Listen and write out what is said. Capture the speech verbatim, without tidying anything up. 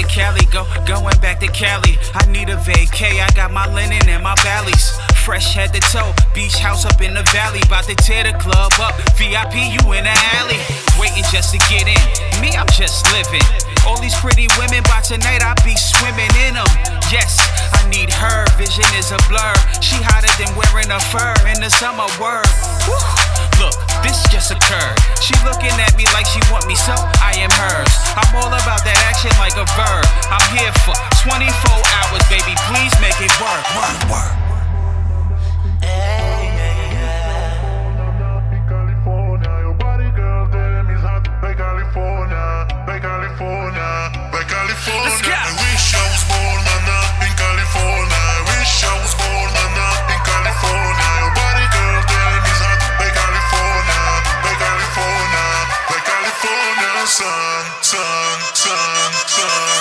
to Cali, go, going back to Cali. I need a vacay, I got my linen and my valleys. Fresh head to toe, beach house up in the valley. About to tear the club up, V I P you in the alley. Waiting just to get in, me I'm just living. All these pretty women, by tonight I be swimming in them. Yes, I need her, vision is a blur. She hotter than wearing a fur in the summer word. Woo. Look, this just occurred. She looking at me like she want me, so I am hers. I'm all about that action like a verb. I'm here for twenty-four hours, baby, please make it work. Work, work. Let's go. I wish I was born, man, up in California. I wish I was born, man, up in California. Your body, girl, damn, is hot like California, like California, like California sun, sun, sun, sun.